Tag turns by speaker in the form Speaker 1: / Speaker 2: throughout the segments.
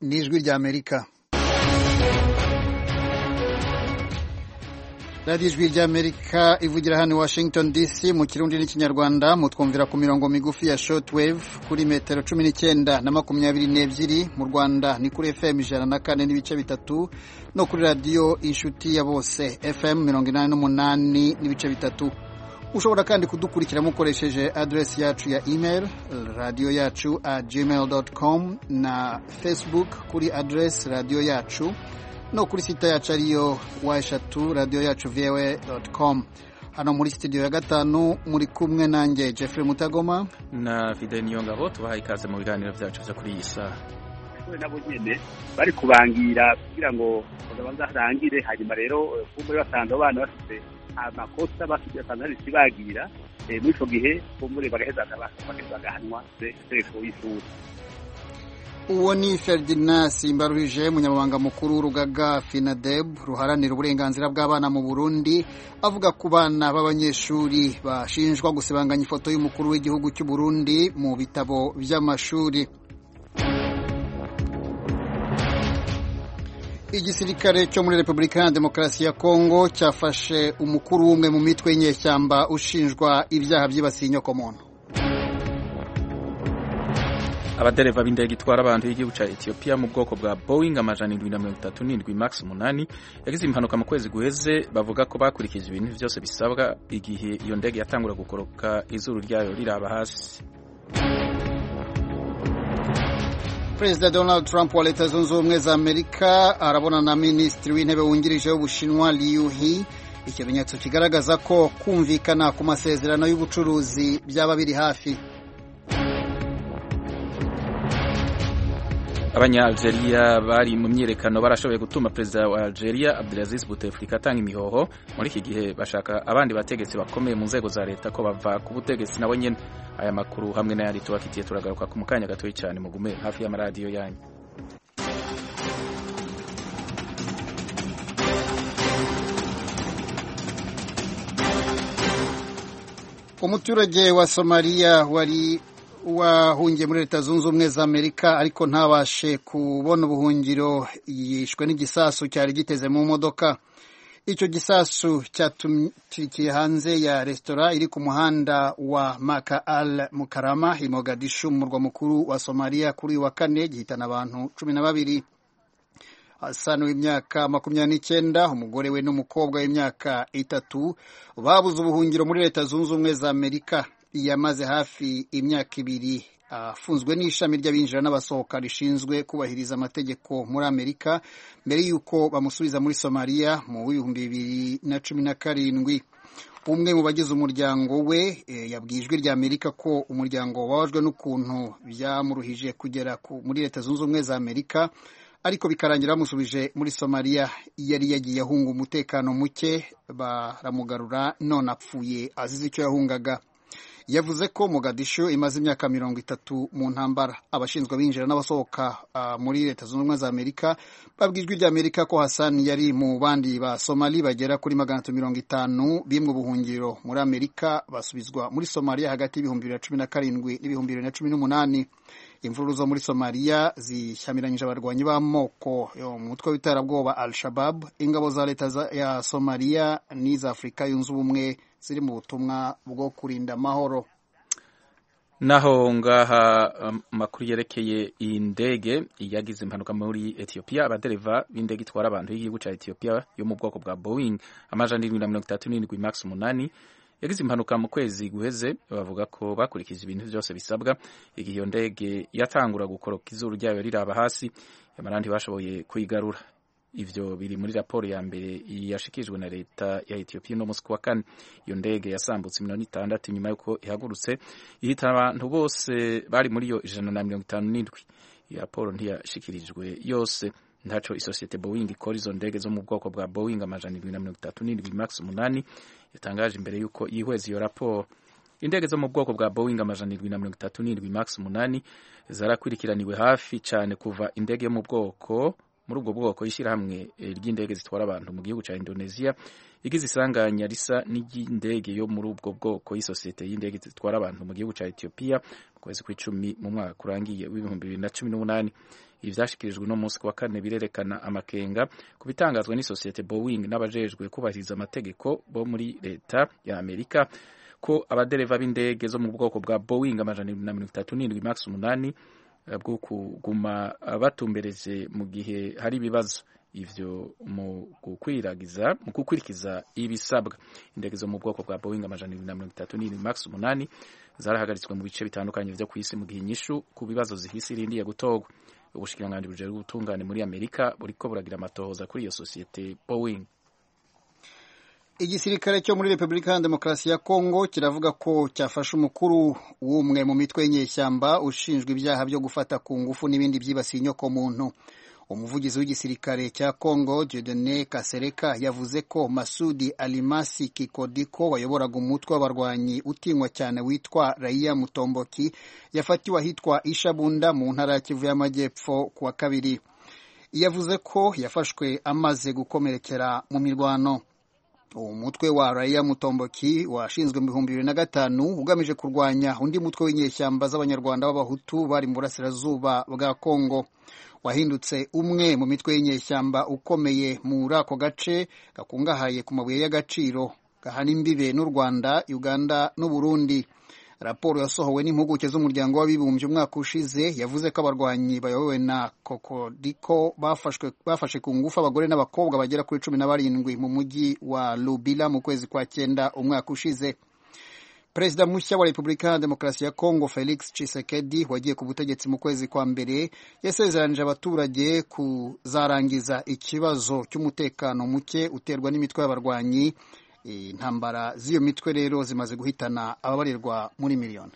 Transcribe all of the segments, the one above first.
Speaker 1: n'ijwi ry'Amerika. radiyo ijwi ry'Amerika ivugira hano i Washington DC mu kirundi n'ikinyarwanda, mutwumvira ku mirongo migufi ya shortwave kuri metero 19 na 22, mu Rwanda ni kuri FM 104 n'ibice bitatu, no kuri radio inshuti ya bose FM 88 n'ibice bitatu. Ushobora kandi kudukurikira mukoresheje address yacu ya email radio yacu @gmail.com na Facebook kuri address radio yacu, no kuri site yacu ariyo wa3 radio yacu voa.com. Hano muri studio ya gatanu muri kumwe nanjye Jeffrey Mutagoma
Speaker 2: na Fidel Niyongabo, tubahaye ikaze mu biganiro byacu byo kuri iyi saha.
Speaker 3: Nabo nyene bari kubangira kugira ngo bazarangire, hanyuma rero kumuri basanze abana bafite amakosa bafite sanari sibagira muri cyo gihe kumuri bagaheza bagahanwa seko y'ishuri.
Speaker 1: Uwo ni Ferdinand Simbaruhije, munyamabanga mukuru w'urugaga FINADEB ruharanira uburenganzira bw'abana mu Burundi, avuga ku bana b'abanyeshuri bashinjwa gusibanganya ifoto y'umukuru w'igihugu cy'u Burundi mu bitabo by'amashuri. Igisirikare cyo muri Repubulika ya Demokarasi ya Kongo cyafashe umukuru w'umwe mu mitwe y'inyeshyamba ushinjwa ibyaha byibasiye inyokomuntu.
Speaker 2: Abadereva b'indege itwara abantu y'igihugu ca Ethiopia mu bwoko bwa Boeing 737 Max 8 yagize impanuka mu kwezi guheze, bavuga ko bakurikije ibintu byose bisabwa igihe iyo ndege yatangura gukoroka izuru ryayo riraba hasi.
Speaker 1: Perezida Donald Trump wa Leta Zunze Ubumwe za Amerika arabona na Minisitiri w'Intebe wungirije w'Ubushinwa Liu He, ikimenyetso kigaragaza ko kumvikana ku masezerano y'ubucuruzi byaba biri hafi.
Speaker 2: Abanya-Algeria bari mu myiyerekano barashoboye gutuma perezida wa Algeria Abdelaziz Bouteflika atanga imihoho. Muri iki gihe bashaka abandi bategetsi bakomeye mu nzego za leta ko bava ku butegetsi nabo nyene. Aya makuru hamwe n'ayandi tubafitiye turagaruka ku mukanya gatoyi cyane, mugume hafi y'amaradiyo yanyu.
Speaker 1: Umuturage wa Somalia wahungiye muri Leta Zunze Ubumwe za Amerika ariko ntabashe kubona ubuhungiro yishwe n'igisasu cyari giteze mu modoka. Icyo gisasu cyaturikiye hanze ya restaurant iri ku muhanda wa Maka Al Mukarama i Mogadishu, mu murwa mukuru wa Somalia, kuri wa kane, gihitana abantu 12. Hassan w'imyaka 29, umugore we n'umukobwa w'imyaka 3 babuze ubuhungiro muri Leta Zunze Ubumwe za Amerika. Yamaze hafi imyaka 2 afunzwe n'ishami ry'abinjira n'abasohoka rishinzwe kubahiriza amategeko muri Amerika mbere yuko bamusubiza muri Somalia mu 2017. Umwe mu bagize umuryango we yabwiye ijwi rya Amerika ko umuryango wabajwe n'ukuntu byamuruhije kugera muri Leta Zunze Ubumwe za Amerika, ariko bikarangira bamusubije muri Somalia. Yari yagiye ahunga umutekano muke, baramugarura none apfuye azize icyo yahungaga. Yavuze ko Mogadishu imaze imyaka 30 mu ntambara. Abashinzwe binjira n'abasohoka muri Leta Zunze Ubumwe za Amerika babwijwe rya Amerika ko Hassan yari mu bandi ba Somali bagera kuri 150 bimwe ubuhungiro muri Amerika basubizwa muri Somalia hagati y'ibihumbi 2017 n'ibihumbi 2018. Imvururu zo muri Somalia zishyamiranyije abarwanyi b'amoko mu mutwe w'iterabwoba Al-Shabaab. Ingabo za leta ya Somalia n'iza Afrika yunze ubumwe ziri mu butumwa bwo kurinda amahoro.
Speaker 2: Naho ngaha makuru yerekeye indege yagize impanuka muri Ethiopia. Abadereva b'indege itwara abantu y'igihugu ca Ethiopia yo mu bwoko bwa Boeing 737 Max 8 yagize impanuka mu kwezi guheze, bavuga ko bakurikije ibintu byose bisabwa igihe iyo ndege yatangura gukoroka izuru ryayo riraba hasi, amarandi bashoboye kuyigarura. Ivyo biri muri raporo ya mbere yashikijwe na leta ya Ethiopia no musi wa kane. Iyo ndege yasambutse 6 nyuma yuko ihagurutse ihita abantu bose bari muri yo 157. Iyo raporo ntiyashikirijwe yose. Ntaco isosiyete Boeing ikora izo ndege zo mu bwoko bwa Boeing 737 Max 8 yatangaje imbere yuko yihweza iyo raporo. Indege zo mu bwoko bwa Boeing 737 Max 8 zarakurikiraniwe hafi cyane kuva indege yo mu bwoko muri ubwo bwoko y'ishyirahamwe ry'indege zitwara abantu mu gihugu cya Indonesia igize isanganya risa n'iry'indege yo muri ubwo bwoko y'isosiyete y'indege zitwara abantu mu gihugu cya Ethiopia mu kwezi kw'icumi mu mwaka urangiye w'2018. Ibi vyashikirijwe no munsi wa kane birerekana amakenga ku bitangazwa n'isosiyete Boeing n'abajejwe kubahiriza amategeko bo muri leta ya Amerika ko abadereva b'indege zo mu bwoko bwa Boeing 737 Max 8 bwo kuguma batumbereje mu gihe hari ibibazo ivyo mu gukurikiza ibisabwa. Indege zo mu bwoko bwa Boeing 737 Max 8 zarahagaritswe mu bice bitandukanye vyo kw'isi mu gihe inyishu ku bibazo zihise irindiye gutogwa. Ubushikiranganji bujejwe ubutungane muri Amerika buriko buragira amatohoza kuri iyo sosiyete Boeing.
Speaker 1: Igisirikare cyo muri Repubulika ya Demokarasi ya Kongo kiravuga ko cyafashe umukuru w'umwe mu mitwe y'inyeshyamba ushinjwa ibyaha byo gufata ku ngufu n'ibindi byibasiye inyoko muntu. Umuvugizi w'igisirikare cya Kongo Dieudonné Kasereka yavuze ko Masudi Alimasi Kikodiko wayoboraga umutwe w'abarwanyi utinywa cyane witwa Raia Mutomboki yafatiwe ahitwa Ishabunda mu ntara ya Kivu y'Amajyepfo kuwa kabiri. Yavuze ko yafashwe amaze gukomerekera mu mirwano. Umutwe wa Raia Mutomboki washinzwe mu 2005 ugamije kurwanya undi mutwe w'inyeshyamba z'abanyarwanda b'abahutu bari mu burasirazuba bwa Kongo. Wahindutse umwe mu mitwe y'inyeshyamba ukomeye muri ako gace gakungahaye ku mabuye y'agaciro gahana imbibe n'u Rwanda, Uganda n'u Burundi. Raporo yasohowe n'impuguke z'umuryango w'abibumbye umwaka ushize yavuze ko abarwanyi bayobowe na Kokodiko bafashe ku ngufu abagore n'abakobwa bagera kuri 17 mu mujyi wa Lubila mu kwezi kwa 9 umwaka ushize. Perezida mushya wa Repubulika ya Demokarasi ya Kongo Felix Tshisekedi wagiye ku butegetsi mu kwezi kwa mbere yasezeranije abaturage kuzarangiza ikibazo cy'umutekano muke uterwa n'imitwe y'abarwanyi. Intambara z'iyo mitwe rero zimaze guhitana ababarirwa muri miliyoni.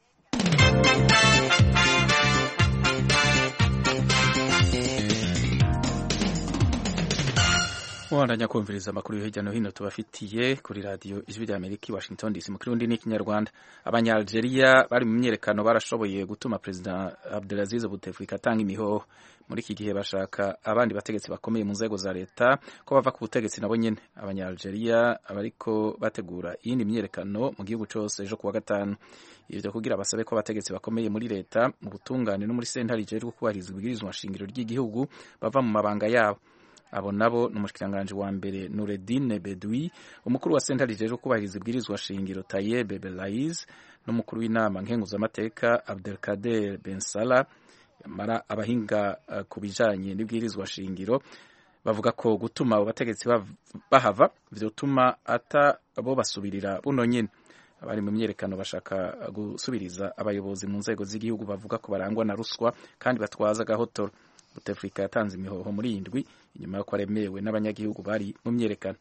Speaker 2: Wandanya kumviriza amakuru hirya no hino tubafitiye kuri radio Ijwi rya Amerika Washington DC mu Kirundi n'Ikinyarwanda. Abanya-Algeria bari mu myerekano barashoboye gutuma President Abdelaziz Bouteflika atanga imihoho. Muri iki gihe bashaka abandi bategetsi bakomeye mu nzego za leta ko bava ku butegetsi nabo nyene. Abanya-Algeria bariko bategura iyindi myerekano mu gihugu cyose ejo kuwa gatanu. Ivyo kugira basabe ko abategetsi bakomeye muri leta mu butungane no muri sentare ijejwe kubahiriza ibwirizwa nshingiro ry'igihugu bava mu mabanga yabo. Abo nabo n'umushikiranganje wa mbere Noureddine Bedoui, umukuru wa sentare ijejwe kubahiriza ibwirizwa shingiro Tayeb Belaiz, n'umukuru w'inama nkenguzamateka Abdelkader Ben Salah. Mara abahinga ku bijanye n'ibwirizwa shingiro bavuga ko gutuma abo bategetsi bahava vyotuma ata abo basubirira buno nyene. Abari mu myerekano bashaka gusubiriza abayobozi mu nzego z'igihugu bavuga ko barangwa na ruswa kandi batwaza gahotoro. Bouteflika yatanze imihoho muri indwi inyuma y'uko aremewe n'abanyagihugu bari mu myerekano.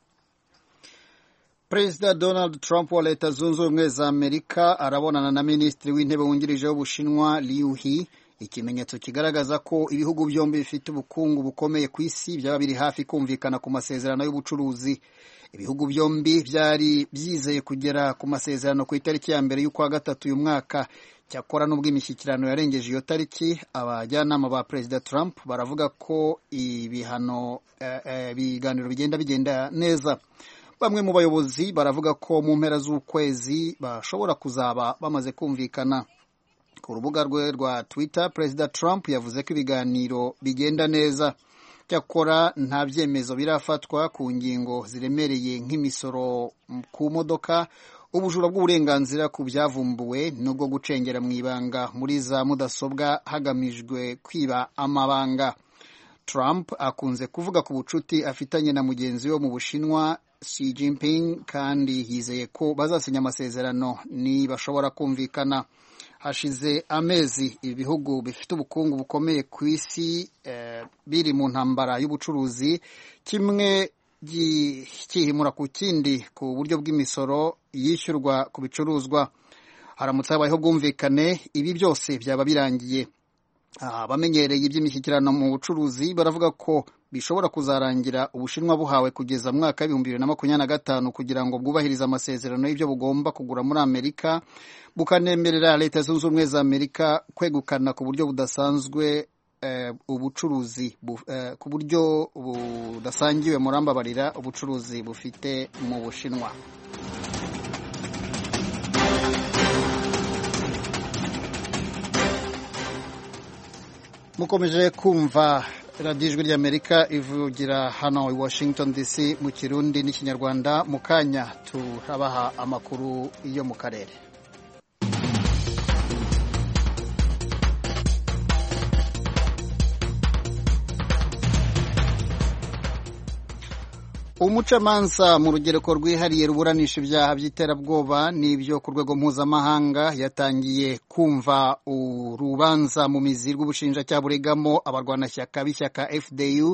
Speaker 1: Perezida Donald Trump wa Leta Zunze Ubumwe za Amerika arabonana na Minisitiri w'Intebe wungirije w'Ubushinwa Liu He, ikimenyetso kigaragaza ko ibihugu byombi bifite ubukungu bukomeye ku isi byaba biri hafi kumvikana ku masezerano y'ubucuruzi. Ibihugu byombi byari byizeye kugera ku masezerano ku itariki ya mbere y'ukwa gatatu uyu mwaka. Cyakora n'ubwo imishyikirano yarengeje iyo tariki, abajyanama ba Perezida Trump baravuga ko ibiganiro bigenda neza. Bamwe mu bayobozi baravuga ko mu mpera z'ukwezi bashobora kuzaba bamaze kumvikana. Ku rubuga rwe rwa Twitter, Perezida Trump yavuze ko ibiganiro bigenda neza. Cyakora nta byemezo birafatwa ku ngingo ziremereye nk'imisoro ku modoka, ubujura bw'uburenganzira ku byavumbuwe n'ubwo gucengera mu ibanga muri za mudasobwa hagamijwe kwiba amabanga. Trump akunze kuvuga ku bucuti afitanye na mugenzi we mu Bushinwa Xi Jinping kandi yizeye ko bazasinya amasezerano nibashobora kumvikana. Hashize amezi ibihugu bifite ubukungu bukomeye ku isi biri mu ntambara y'ubucuruzi, kimwe gihimura ku kindi ku buryo bw'imisoro yishyurwa ku bicuruzwa. Haramutse habayeho bwumvikane, ibi byose byaba birangiye. Abamenyereye iby'imishyikirano mu bucuruzi baravuga ko bishobora kuzarangira Ubushinwa buhawe kugeza mu mwaka wa 2025 kugira ngo bwubahirize amasezerano y'ibyo bugomba kugura muri Amerika, bukanemerera Leta Zunze Ubumwe za Amerika kwegukana ku buryo budasanzwe ubucuruzi ku buryo budasangiwe murambabarira ubucuruzi bufite mu Bushinwa. Mukomeje kumva radiyo ijwi ry'Amerika ivugira hano i Washington DC mu Kirundi n'Ikinyarwanda. Mu kanya turabaha amakuru yo mu karere. Umucamanza mu rugereko rwihariye ruburanisha ibyaha by'iterabwoba n'ibyo ku rwego mpuzamahanga yatangiye kumva urubanza mu mizi rw'ubushinjacyaha buregamo abarwanashyaka b'ishyaka FDU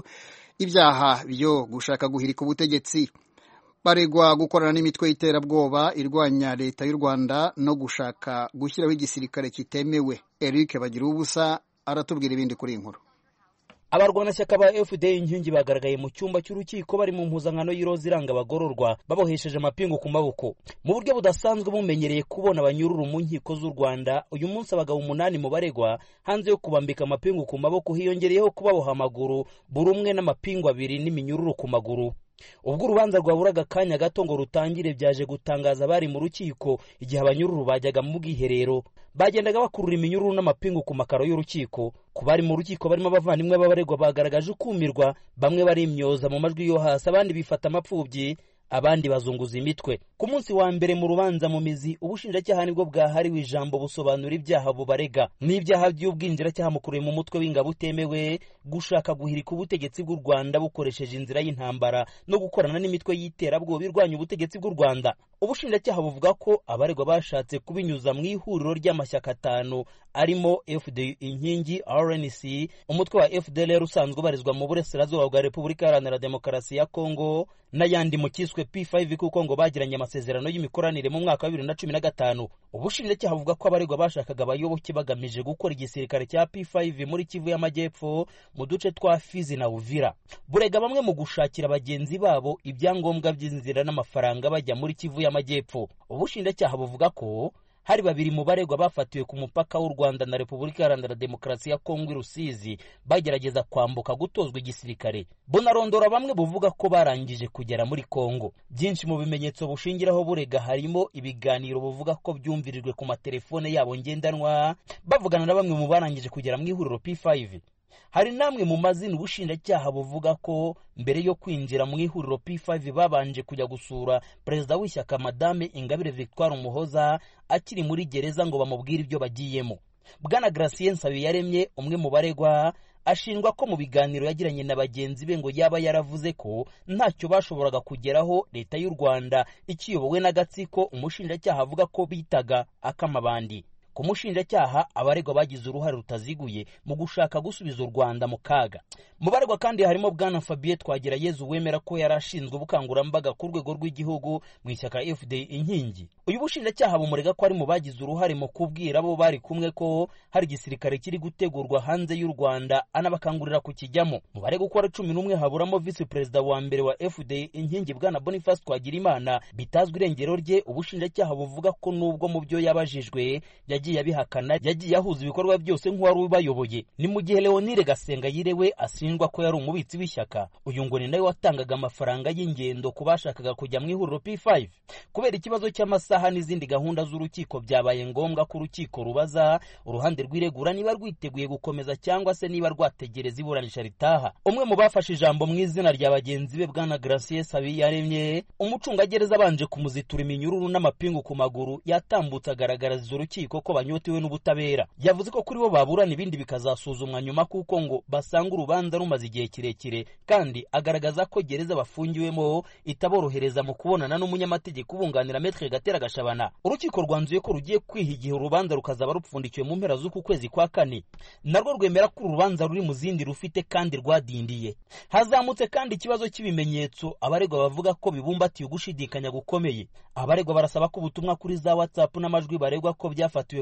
Speaker 1: ibyaha byo gushaka guhirika ubutegetsi. Baregwa gukorana n'imitwe y'iterabwoba irwanya leta y'u Rwanda no gushaka gushyiraho igisirikare kitemewe. Eric Bagiruwubusa aratubwira ibindi kuri iyi nkuru.
Speaker 4: Abarwanashyaka ba FDU inkingi bagaragaye mu cyumba cy'urukiko bari mu mpuzankano y'iroza iranga abagororwa babohesheje amapingu ku maboko. Mu buryo budasanzwe bumenyereye kubona abanyururu mu nkiko z'u Rwanda, uyu munsi abagabo 8 mu baregwa hanze yo kubambika amapingu ku maboko hiyongereyeho kubaboha amaguru buri umwe n'amapingu 2 n'iminyururu ku maguru. Ubwo urubanza rwaburaga kanya gato ngo rutangire byaje gutangaza bari mu rukiko igihe abanyururu bajyaga mu bwiherero bagendaga bakurura iminyururu n'amapingu ku makaro y'urukiko. Ku bari mu rukiko barimo abavandimwe b'abaregwa bagaragaje ukumirwa, bamwe barimyoza mu majwi yo hasi, abandi bifata amapfubyi, abandi bazunguza imitwe. Ku munsi wa mbere mu rubanza mu mizi, ubushinjacyaha nibwo bwahariwe ijambo busobanura ibyaha bubarega n'ibyaha by'ubwinjiracyaha mukuriye mu mutwe w'ingabo utemewe, gushaka guhirika ubutegetsi bw'u Rwanda bukoresheje inzira y'intambara no gukorana n'imitwe y'iterabwoba irwanya ubutegetsi bw'u Rwanda. Ubushinjacyaha buvuga ko abaregwa bashatse kubinyuza mu ihuriro ry'amashyaka 5 arimo FDU inkingi, RNC, umutwe wa FDLR usanzwe ubarizwa mu burasirazuba bwa Repubulika Iharanira Demokarasi ya Kongo, n'ayandi mu kiswe P5 kuko ngo bagiranye amasezerano y'imikoranire mu mwaka wa 2015. Ubushinjacyaha buvuga ko abaregwa bashakaga abayoboke bagamije gukora igisirikare cya P5 muri Kivu y'Amajyepfo mu duce twa Fizi na Uvira. Burega bamwe mu gushakira bagenzi babo ibyangombwa by'inzira n'amafaranga bajya muri Kivu y'Amajyepfo. Ubushinjacyaha buvuga ko hari 2 mu baregwa bafatiwe ku mupaka w'u Rwanda na Repubulika Iharanira Demokarasi ya Kongo Rusizi bagerageza kwambuka gutozwa igisirikare. Bunarondora bamwe buvuga ko barangije kugera muri Kongo. Byinshi mu bimenyetso bushingiraho burega harimo ibiganiro buvuga ko byumvirijwe ku matelefone yabo ngendanwa bavugana na bamwe mu barangije kugera mu ihuriro P5. Hari namwe mu mazina ubushinjacyaha buvuga ko mbere yo kwinjira mu ihuriro P5 babanje kujya gusura perezida w'ishyaka Madame Ingabire Victoire Umuhoza akiri muri gereza ngo bamubwire ibyo bagiyemo. Bwana Gracien Nsabiyaremye, umwe mu baregwa, ashinjwa ko mu biganiro yagiranye na bagenzi be ngo yaba yaravuze ko ntacyo bashoboraga kugeraho leta y'u Rwanda ikiyobowe n'agatsiko umushinjacyaha avuga ko bitaga akamabandi. Ku mushinjacyaha abaregwa bagize uruhare rutaziguye mu gushaka gusubiza u Rwanda mu kaga. Mu baregwa kandi harimo Bwana Fabien Twagirayezu wemera ko yarashinzwe ubukangurambaga ku rwego rw'igihugu mu ishyaka FDU inkingi. Uyu bushinjacyaha bumurega ko ari mu bagize uruhare mu kubwira abo bari kumwe ko hari igisirikare kiri gutegurwa hanze y'u Rwanda, anabakangurira kukijyamo. Mu baregwa uko ari 11 haburamo vice perezida wa mbere wa FDU inkingi Bwana Boniface Twagirimana bitazwi irengero rye. Ubushinjacyaha buvuga ko nubwo mu byo yabajijwe yagiye abihakana, yagiye ahuza ibikorwa byose nk'uwari ubayoboye. Ni mu gihe Leonire Gasengayire we ashinjwa ko yari umubitsi w'ishyaka. Uyu ngo ni nawe watangaga amafaranga y'ingendo ku bashakaga kujya mu ihuriro P5. Kubera ikibazo cy'amasaha n'izindi gahunda z'urukiko, byabaye ngombwa ko urukiko rubaza uruhande rw'iregura niba rwiteguye gukomeza cyangwa se niba rwategereza iburanisha ritaha. Umwe mu bafashe ijambo mu izina rya bagenzi be Bwana Gracien Nsabiyaremye, umucungagereza abanje kumuzitura iminyururu n'amapingu ku maguru, yatambutse agaragariza urukiko ko banyotewe n'ubutabera. Yavuze ko kuri bo baburana ibindi bikazasuzumwa nyuma kuko ngo basanga urubanza rumaze igihe kirekire, kandi agaragaza ko gereza bafungiwemo itaborohereza mu kubonana n'umunyamategeko ubunganira Maître Gatera Gashabana. Urukiko rwanzuye ko rugiye kwiha igihe urubanza rukazaba rupfundikiwe mu mpera z'uku kwezi kwa 4. Narwo rwemera ko urubanza ruri mu zindi rufite kandi rwadindiye. Hazamutse kandi ikibazo cy'ibimenyetso abaregwa bavuga ko bibumbatiye ugushidikanya gukomeye. Abaregwa barasaba ko ubutumwa kuri za WhatsApp n'amajwi baregwa ko byafatiwe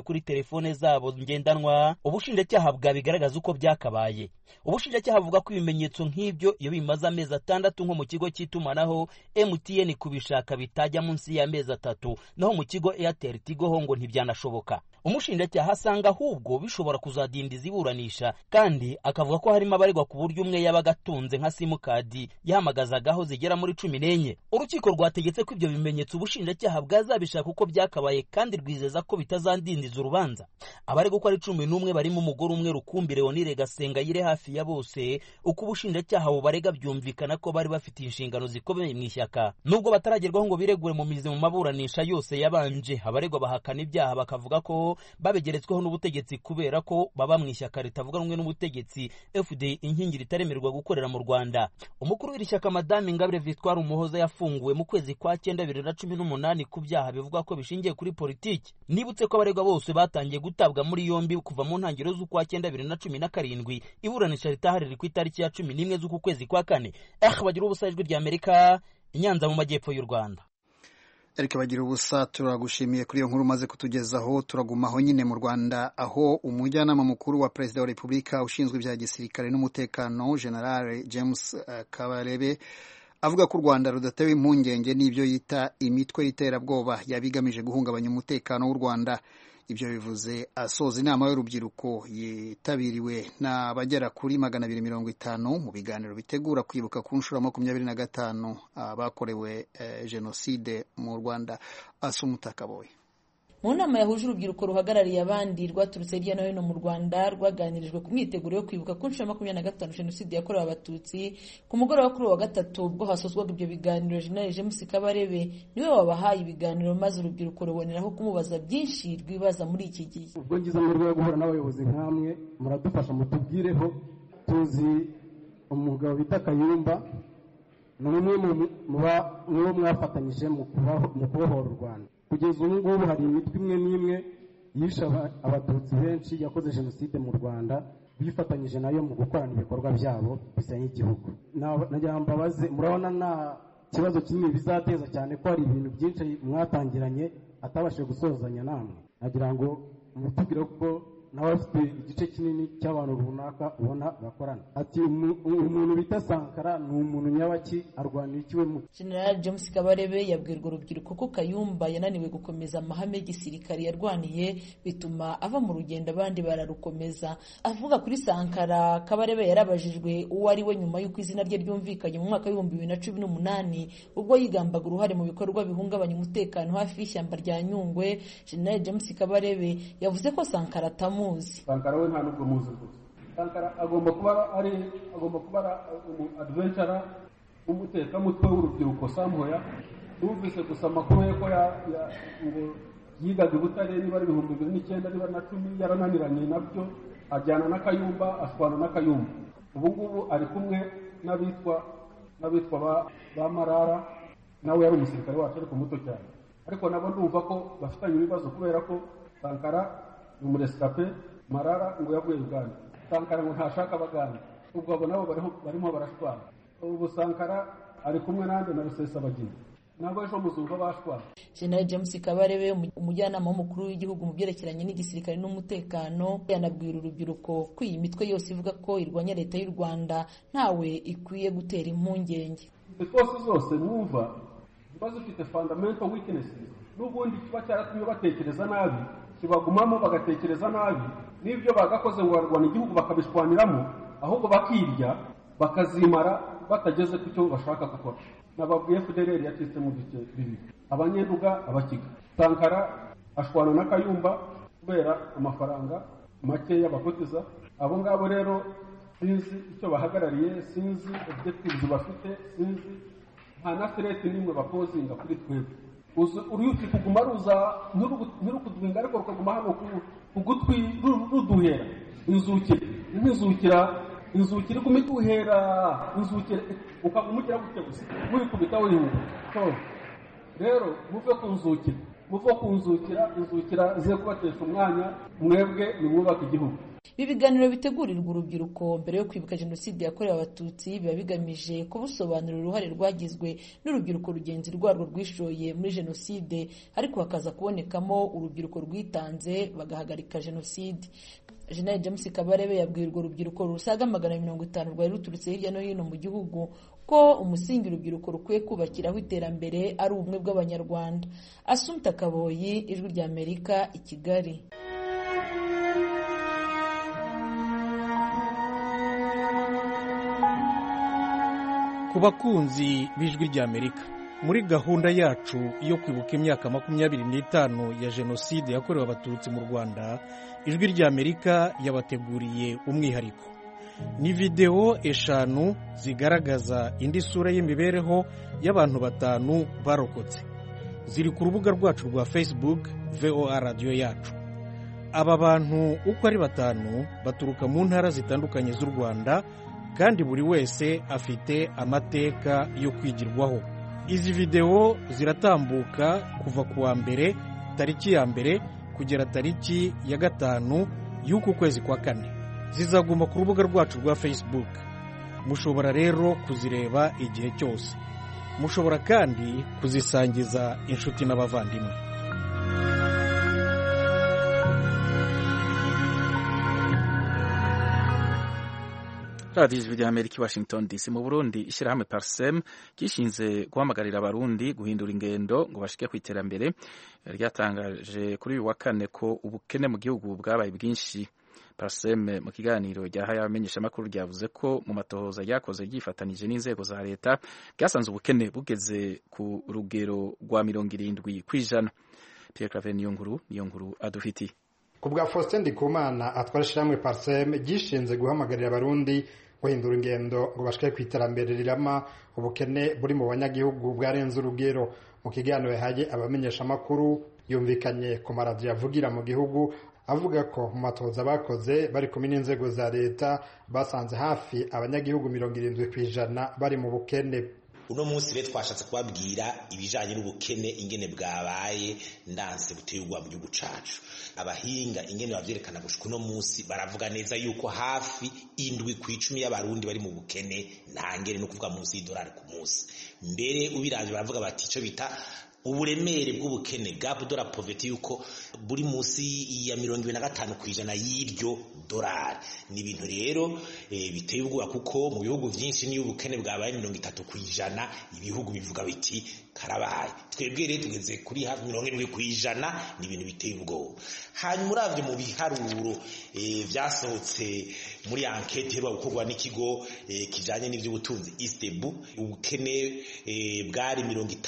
Speaker 4: kuri telefone zabo ngendanwa, ubushinjacyaha bwabigaragaza uko byakabaye. Ubushinjacyaha buvuga ko ibimenyetso nk'ibyo iyo bimaze amezi 6 nko mu kigo cy'itumanaho MTN kubishaka bitajya munsi y'amezi 3, naho mu kigo Airtel Tigo ho ngo ntibyanashoboka. Umushinjacyaha asanga ahubwo bishobora kuzadindiza iburanisha, kandi akavuga ko harimo abaregwa ku buryo umwe yabaga atunze nka simukadi yahamagazagaho zigera muri 14. Urukiko rwategetse ko ibyo bimenyetso ubushinjacyaha bwazabishaka uko byakabaye, kandi rwizeza ko bitazandindiza urubanza. Abaregwa ko ari 11 barimo umugore umwe rukumbi Leonire Gasengayire hafi ya bose, uko ubushinjacyaha bubarega byumvikana ko bari bafite inshingano zikomeye mu ishyaka. Nubwo bataragerwaho ngo biregure mu mizi mu maburanisha yose yabanje, abaregwa bahakana ibyaha bakavuga ko babegeretsweho n'ubutegetsi kubera ko baba mu ishyaka ritavuga rumwe n'ubutegetsi FDI inkingi ritaremerwa gukorera mu Rwanda. Umukuru w'iri shyaka Madame Ingabire Victoire Umuhoza yafunguwe mu kwezi kwa 9 2018 ku byaha bivuga ko bishingiye kuri politiki. Nibutse ko abaregwa bose batangiye gutabwa muri yombi kuva mu ntangiriro z'ukwa 9 2017, iburanisha ritahariri ku itariki ya 11 z'uku kwezi kwa 4. Bagira ubusa ijwi rya Amerika, Inyanza mu majyepfo y'u Rwanda.
Speaker 1: Eric Bagira ubusa, turagushimiye kuri iyo nkuru maze kutugezaho. Turagumaho nyine mu Rwanda, aho umujyanama mukuru wa Perezida wa Repubulika ushinzwe ibya gisirikare n'umutekano General James Kabarebe avuga ko u Rwanda rudatewe impungenge n'ibyo yita imitwe y'iterabwoba yabigamije guhungabanya umutekano w'u Rwanda. Ibyo bivuze asoza inama y'urubyiruko yitabiriwe n'abagera kuri 250 mu biganiro bitegura kwibuka ku nshuro 25 abakorewe jenoside mu Rwanda. Asumuta Kaboye.
Speaker 5: Mu nama yahuje urubyiruko ruhagarariye abandi rwaturutse hirya no hino mu Rwanda, rwaganirijwe ku myiteguro yo kwibuka ku nshuro 25 jenoside yakorewe abatutsi. Ku mugoroba kuri wa gatatu ubwo hasozwaga ibyo biganiro, General James Kabarebe niwe wabahaye ibiganiro, maze urubyiruko ruboneraho kumubaza byinshi rwibaza muri iki gihe.
Speaker 6: Ubwo ngize amahirwe yo guhura n'abayobozi nk'amwe, muradufasha mutubwireho. Tuzi umugabo bita Kayumba ni umwe mu mwafatanyije mu kubohora u Rwanda. Kugeza ubu ngubu hari imitwe imwe n'imwe yishe abatutsi benshi yakoze jenoside mu Rwanda, bifatanyije nayo mu gukorana ibikorwa byabo bisenya igihugu. Nagira mbabaze, murabona nta kibazo kinini bizateza, cyane ko hari ibintu byinshi mwatangiranye atabashije gusozanya namwe. Nagira ngo mutubwire ko nawe afite igice kinini cy'abantu runaka ubona bakorana. Ati umuntu bita Sankara ni umuntu nyabaki, arwanira ikiwe mu.
Speaker 5: General James Kabarebe yabwirwa urubyiruko ko Kayumba yananiwe gukomeza amahame y'igisirikare yarwaniye, bituma ava mu rugendo abandi bararukomeza. Avuga kuri Sankara, Kabarebe yarabajijwe uwo ari we nyuma y'uko izina rye ryumvikanye mu mwaka wa 2018 ubwo yigambaga uruhare mu bikorwa bihungabanya umutekano hafi y'ishyamba rya Nyungwe. General James Kabarebe yavuze ko Sankara
Speaker 6: Sankara we nta nubwo muzi gusa. Sankara agomba kuba ari adventure, umutekamutwe w'urubyiruko Samhoya. Numvise gusa amakuru ye ko ngo yigaga Butare, niba ari 2009 niba na 10, yarananiranye nabyo ajyana na Kayumba, ashwana na Kayumba. Ubu ngubu ari kumwe n'abitwa ba Marara, nawe yari umusirikare wacu ariko muto cyane. Ariko nabo ndumva ko bafitanye ibibazo kubera ko Sankara umurescape, Marara ngo yavuye Uganda. Sankara ngo ntashaka abaganda, ubwo abo nabo barimo barashwana. Ubu Sankara ari kumwe nande na Rusesabagina, nabo ejo muzumva bashwana.
Speaker 5: General James Kabarebe, umujyanama w'umukuru w'igihugu mu byerekeranye n'igisirikare n'umutekano, yanabwira urubyiruko ko iyi mitwe yose ivuga ko irwanya leta y'u Rwanda ntawe ikwiye gutera impungenge.
Speaker 6: Twose zose mwumva ziba zifite fundamental weaknesses, n'ubundi kiba cyaratumye batekereza nabi, kibagumamo bagatekereza nabi, n'ibyo bagakoze ngo barwana igihugu bakabishwaniramo, ahubwo bakirya bakazimara batageze ku cyo bashaka gukora. Nababwiye FDLR yacitse mu bice bibiri, abanyenduga, abakiga. Sankara ashwana na Kayumba kubera amafaranga make y'abakotiza. Abo ngabo rero sinzi icyo bahagarariye, sinzi objectives bafite, sinzi nta na threat nimwe bapozinga kuri twebwe. Uruyuki kuguma ruza ntirukudwinga, ariko rukaguma hano ku gutwi ruduhera. Inzukira kumituhera, inzukira ukagumukira gutya gusa wikubita wihuta. Rero muve kunzukira, inzukira ze kubatesha umwanya, mwebwe nimwubaka igihugu.
Speaker 5: ibi biganiro bitegurirwa urubyiruko mbere yo kwibuka jenoside yakorewe abatutsi biba bigamije kubusobanurira uruhare rwagizwe n'urubyiruko rugenzi rwarwo rwishoye muri jenoside, ariko hakaza kubonekamo urubyiruko rwitanze bagahagarika jenoside. Jenerali James Kabarebe yabwiye urwo rubyiruko rusaga 50 rwari ruturutse hirya no hino mu gihugu ko umusingi urubyiruko rukwiye kubakiraho iterambere ari ubumwe bw'Abanyarwanda. Assumpta Kaboyi, Ijwi rya Amerika, i Kigali.
Speaker 7: Ku bakunzi b'Ijwi rya Amerika, muri gahunda yacu yo kwibuka imyaka 25 ya jenoside yakorewe abatutsi mu Rwanda, Ijwi rya Amerika yabateguriye umwihariko. Ni video 5 zigaragaza indi sura y'imibereho y'abantu 5 barokotse. Ziri ku rubuga rwacu rwa Facebook VOA Radio yacu. Aba bantu uko ari 5 baturuka mu ntara zitandukanye z'u Rwanda, kandi buri wese afite amateka yo kwigirwaho. Izi video ziratambuka kuva kuwa mbere tariki ya mbere kugera tariki ya 5 y'uku kwezi kwa 4. Zizaguma ku rubuga rwacu rwa Facebook. Mushobora rero kuzireba igihe cyose. Mushobora kandi kuzisangiza inshuti n'abavandimwe.
Speaker 2: Radio Ijwi rya Amerika, Washington DC. Mu Burundi, ishyirahamwe Parsem gishinze guhamagarira abarundi guhindura ingendo ngo bashike ku iterambere, ryatangaje kuri uyu wa 4 ko ubukene mu gihugu bwabaye bwinshi. Parsem mu kiganiro ryahaye abamenyeshamakuru ryavuze ko mu matohoza ryakoze ryifatanije n'inzego za leta byasanze ubukene bugeze ku rugero rwa 70%. Pierre Claver niyo nkuru adufitiye.
Speaker 8: Kubwa Faustin Ndikumana atwara ishyirahamwe Parsem gishinze guhamagarira abarundi guhindura ingendo ngo bashike ku iterambere rirama, ubukene buri mu banyagihugu bwarenze urugero. Mu kiganiro yahaye abamenyeshamakuru yumvikanye ku maradiyo avugira mu gihugu avuga ko mu matohoza bakoze bari kumwe n'inzego za leta basanze hafi abanyagihugu 70% bari mu bukene.
Speaker 9: Uno munsi rero twashatse kubabwira ibijanye n'ubukene ingene bwabaye ndanse buterwa mu gihugu cacu. Abahinga ingene bavyerekana gushika uno munsi baravuga neza yuko hafi 7/10 y'abarundi bari mu bukene ntangere no kuvuga munsi y'idolari ku munsi. Mbere ubiraje baravuga bati ico bita uburemere bw'ubukene gap de la pauvreté yuko buri munsi ya 25% y'iryo dolari. Ni ibintu rero biteye ubwoba kuko mu bihugu byinshi niyo ubukene bwabaye 30%, ibihugu bivuga biti karabaye. Twebwe rero tugeze kuri hafi 70%, ni ibintu biteye ubwoba. Hanyuma uravye mu biharuro vyasohotse muri enquête rero gukorwa n'ikigo kijanye n'ivy'ubutunzi Istebu, ubukene bwari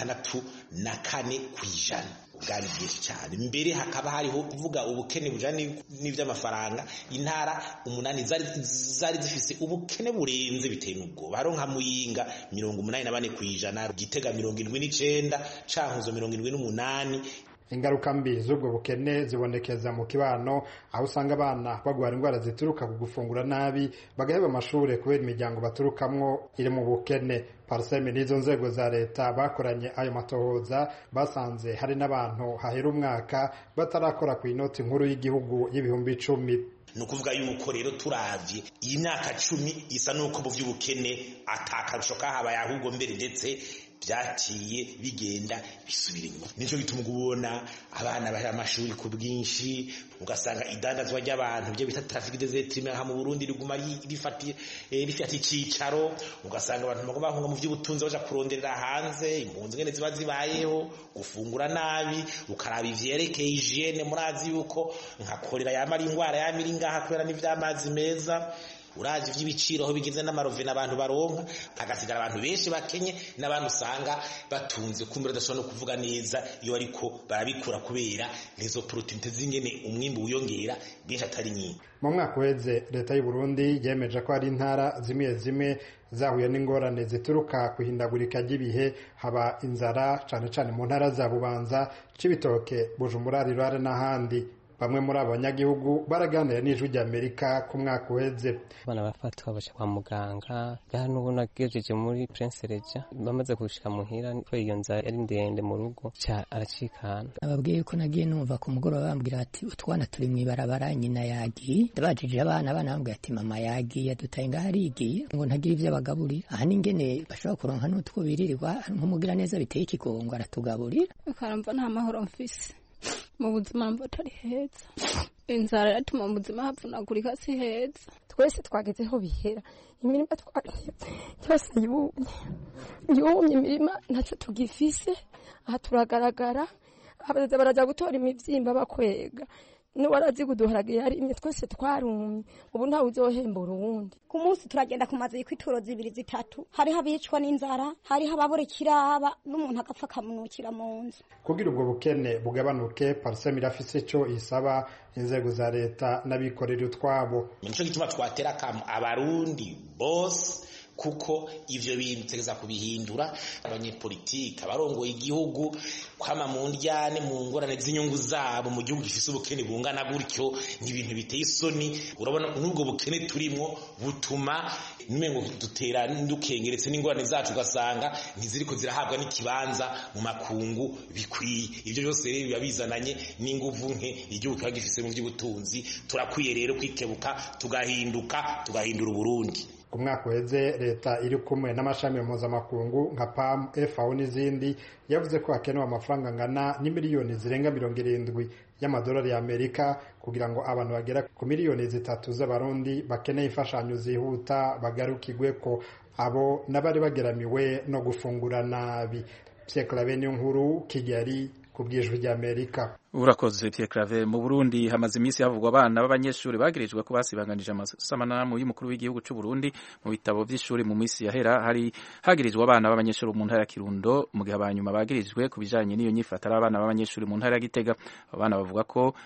Speaker 9: 64%. Ubwari bwinshi cyane. Mbere hakaba hariho kuvuga ubukene bujanye n'ivy'amafaranga, intara 8 zari zifise ubukene burenze biteye n'ubwoba. Haro nka Muyinga 84%, Gitega 79%, Cankuzo 78%.
Speaker 8: Ingaruka mbi z'ubwo bukene zibonekeza mu kibano, aho usanga abana bagwara indwara zituruka ku gufungura nabi, bagaheba amashure kubera imiryango baturukamwo iri mu bukene. Parsem n'izo nzego za leta bakoranye ayo matohoza basanze hari n'abantu hahera umwaka batarakora ku inoti nkuru y'igihugu y'ibihumbi 10.
Speaker 9: Nukuvuga yuko rero turavye iyi myaka 10 isa nuko mu vy'ubukene atakarusho kahabaye, ahubwo mbere ndetse byatiye bigenda bisubira inyuma. Nico gituma ubona abana bahera amashuri ku bwinshi, ugasanga idandazwa ry'abantu byo bita trafic des êtres humains mu Burundi riguma rifatiye icicaro, ugasanga abantu bagomba bahunga mu vy'ubutunzi baja kuronderera hanze, impunzi ngene ziba zibayeho, gufungura nabi, ukaraba ivyerekeye hygiene. Murazi yuko nkakorera yamara ingwara yamira ingaha kubera n'ivy'amazi meza. Uraje vy'ibiciro aho bigeze n'amarovene abantu baronka, agasigara abantu benshi bakenye n'abantu usanga batunze kumbura dashobora no kuvuga neza iyo ariko barabikura kubera nizo proteine zingene umwimbu uyongera benshi atari nyinshi.
Speaker 8: Mu mwaka weze leta y'u Burundi yemeje ko ari intara zimwe zahuye n'ingorane zituruka kuhindagurika ry'ibihe, haba inzara cane mu ntara za Bubanza, Cibitoke, Bujumbura, Rirare n'ahandi. bamwe muri abo banyagihugu baraganira n'ijwi ry'Amerika ku mwaka uheze.
Speaker 10: Abana bafatwa baje kwa muganga bya n'ubu nagejeje muri Prince Regis bamaze gushika muhira ko iyo nza yari ndende mu rugo aracikana.
Speaker 11: Ababwiye ko nagiye numva ku mugoroba bambwira ati utwana turi mwibarabara nyina yagiye, ndabajije abana bambwira ati mama yagiye adutaye ngaho arigiye ngo ntagira ivyo abagaburira. Aha n'ingene bashobora kuronka n'utwo biririrwa nk'umugira neza biteye ikigongo aratugaburira.
Speaker 12: Ukaramba nta mahoro mfise mu buzima mbatari heza, inzara yatuma mu buzima havunagurika si heza.
Speaker 13: Twese twagezeho bihera, imirima twariye yose yumye imirima ntacyo tugifise. Aha turagaragara abaza baraja gutora imivyimba bakwega n'uwarazi kuduharage yarimye twese twarumye, ubu ntawe uzohembura uwundi.
Speaker 14: Ku munsi turagenda ku mazi y'ituro 2-3, hariho abicwa n'inzara, hariho ababura kiraba n'umuntu agapfa akamunukira mu nzu.
Speaker 8: Kugira ubwo bukene bugabanuke, Parsem irafise ico isaba inzego za leta n'abikorera utwabo.
Speaker 9: Nico gituma twatera kam abarundi bose kuko ivyo bintu tegeza kubihindura. Abanyepolitike abarongoye igihugu kwama mu ndyane mu ngorane z'inyungu zabo mu gihugu gifise ubukene bungana gutyo n'ibintu biteye isoni. Urabona n'ubwo bukene turimo butuma nimengo dutera ndukengeretse n'ingorane zacu ugasanga ntiziriko zirahabwa n'ikibanza mu makungu bikwiye. Ivyo byose rero bibizananye n'inguvu nke igihugu kagifise mu by'ubutunzi. Turakwiye rero kwikebuka tugahindura Burundi.
Speaker 8: Ku mwaka uheze leta iri kumwe n'amashami mpuzamakungu nka PAM, FAO n'izindi yavuze ko hakenewe amafaranga angana n'imiliyoni zirenga 70 y'amadolari y'Amerika kugira ngo abantu bagera ku miliyoni 3 z'abarundi bakeneye imfashanyo zihuta bagarukirwe ko abo n'abari bageramiwe no gufungura nabi. Pierre Claver Nkuru, Kigali, kubwijwe ry'Amerika.
Speaker 2: Urakoze Pierre Claver. Mu Burundi hamaze iminsi havugwa abana b'abanyeshuri bagirijwe ko basibanganije amasanamu y'umukuru w'igihugu cy'u Burundi mu bitabo by'ishuri. Mu minsi yahera hari hagirijwe abana b'abanyeshuri mu ntara ya Kirundo, mu gihe abanyuma bagirijwe kubijanye n'iyo nyifatara abana b'abanyeshuri mu ntara ya Gitega. Abana bavuga ko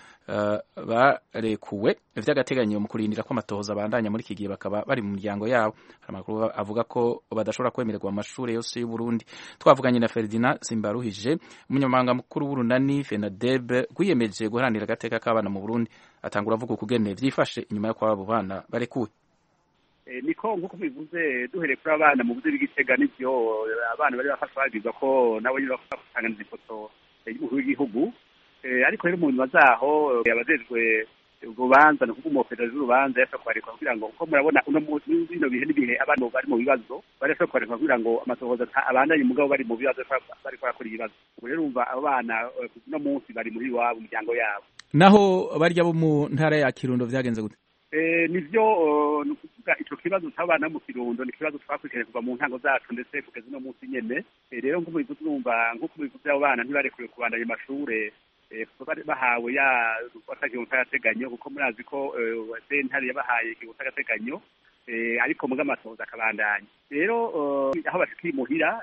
Speaker 2: barekuwe vy'agateganyo mu kurindira ko amatohoza abandanya muri iki gihe bakaba bari mu miryango yabo. Amakuru avuga ko badashobora kwemererwa mu mashuri yose y'u Burundi. Twavuganye na Ferdinand Simbaruhije, umunyamabanga mukuru w'urunani FENADEB gwiyemeje guharanira agateka k'abana mu Burundi, atangura avuga ukugene vyifashe inyuma yo kwabo bana barekuwe.
Speaker 3: Niko nkuko bivuze duhere kuri abana mu buzi bw'Igitega n'ivyo abana bari bafashwe bagizwe ko nabo nyine bafatangana ifoto y'umukuru w'igihugu. Ariko rero mu nyuma zaho yabajejwe urubanza no kumufera z'urubanza yashaka kwareka kugira ngo uko murabona uno munsi bino bihe n'ibihe abantu bari mu bibazo barashaka kwareka kugira ngo amatohoza abandanye mugabo bari mu bibazo bari kwakora ibibazo. Ubu rero umva abana uno munsi bari muri wabo umuryango yabo.
Speaker 2: Naho barya bo mu ntara ya Kirundo vyagenze gute?
Speaker 3: Nivyo nukuvuga ico kibazo cy'abana mu Kirundo ni kibazo twakurikiranye kuva mu ntango zacu ndetse kugeza no munsi nyene. Rero ngo bivuze urumva nkuko bivuze abo bana ntibarekure kubandanya amashure bahawe ya rufata y'agateganyo kuko murazi ko sentare yabahaye ikibuta y'agateganyo ariko muga amatoza akabandanya. Rero aho bashikiye muhira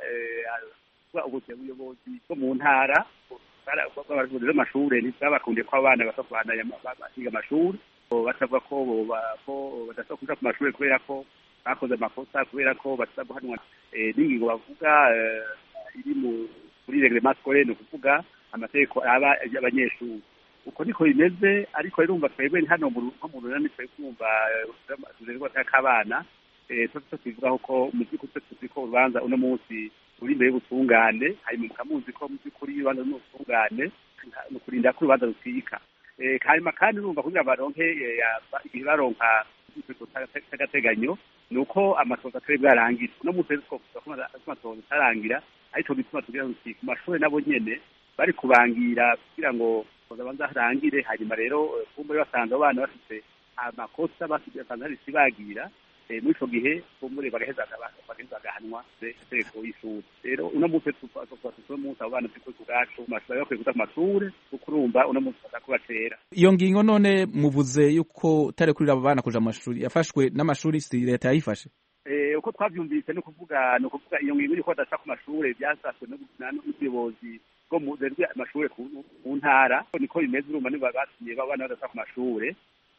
Speaker 3: ubuyobozi bwo mu ntara baravuze amashure ntibabakundiye ko abana basabandanya basiga amashuri, basavuga ko badashobora kuja ku mashuri kubera ko bakoze amakosa, kubera ko basaba guhanwa n'ingingo bavuga iri muri reglement scolaire, ni ukuvuga amategeko aba y'abanyeshuri. Uko niko bimeze, ariko irumva twebwe hano mu runani twe kumva urerwa cy'abana tuvuga ko mu by'ukuri tuzi ko urubanza uno munsi uri imbere y'ubutungane, hanyuma mukamuzi ko mu by'ukuri urubanza n'ubutungane no kurinda ko urubanza rutika. Hanyuma kandi urumva kugira baronke igihe baronka agateganyo ni uko amatoza atari bwarangira. Uno munsi twovuga ko amatoza atarangira, ariko bituma tugira ngo ku mashuri nabo nyene bari kubangira kugira ngo babanza harangire. Hanyuma rero kumbe basanze abana bafite amakosa bafite basanze bagira muri ico gihe kumure bagaheza agahanwa seko y'ishuri. Rero uno munsi tumunsi abana tiko kugacu mashuri bakwiye kuza ku mashuri ukurumva uno munsi batakubatera.
Speaker 2: Iyo ngingo none muvuze yuko tarekurira abo bana kuja mu mashuri yafashwe n'amashuri si leta yayifashe?
Speaker 3: Uko twavyumvise no kuvuga iyo ngingo yuko badashaka ku mashuri byasaswe n'ubuyobozi bwo mu amashuri ku ntara. Niko bimeze urumva niba batumye abana badashaka ku mashuri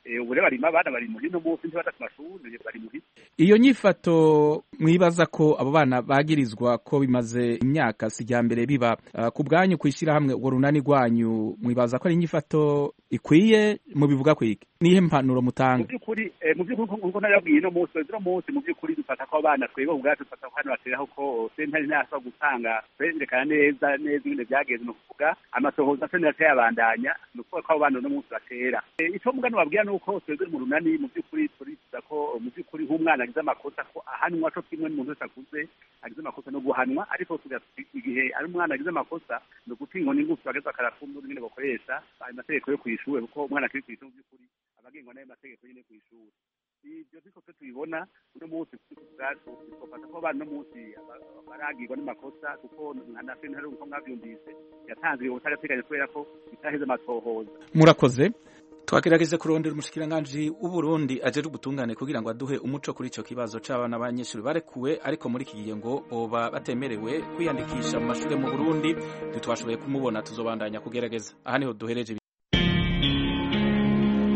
Speaker 3: ubu rero barima abana bari muhira no munsi ntibata ku mashuri bari muhira.
Speaker 2: Iyo nyifato mwibaza ko abo bana bagirizwa ko bimaze imyaka sijyambere biba ku bwanyu kwishira hamwe urwo runani rwanyu mwibaza ko ari inyifato ikwiye mu bivuga kwiki nihe mpanuro mutanga?
Speaker 3: Mu by'ukuri nkuko nababwiye no munsi mu by'ukuri dufata ko abana twebwe ubwacu dufata ko hano bateraho ko sentare ntashobora gutanga kwerekana neza ibintu byagenze no kuvuga amasohoza sentare atayabandanya no kuvuga ko abana no munsi batera. Icyo mugano babwira nuko twebwe mu runani mu by'ukuri turifuza ko mu by'ukuri nk'umwana agize amakosa ko ahanwa cyo kimwe n'umuntu wese akuze agize amakosa no guhanwa, ariko igihe ari umwana agize amakosa no gutingo n'ingufu bageza akarakumva nyine bakoresha amategeko yo kwishuri kuko umwana akiri kwishuri mu by'ukuri abagengwa n'ayo mategeko nyine kwishuri. Ibyo biko twe tubibona uno munsi ubwacu twafata ko abana no munsi baragirwa n'amakosa kuko nka sentare uko mwabyumvise yatanzwe ubutagateganya kubera ko bitaheze amatohoza.
Speaker 2: Murakoze. Twagerageze kurondera umushikiranganji w'Uburundi ajeje ubutungane kugira ngo aduhe umuco kuri ico kibazo c'abana b'abanyeshuri barekuwe ariko muri iki gihe ngo boba batemerewe kwiyandikisha mu mashuri mu Burundi. Ntitwashoboye kumubona, tuzobandanya kugerageza. Aha niho duhereje.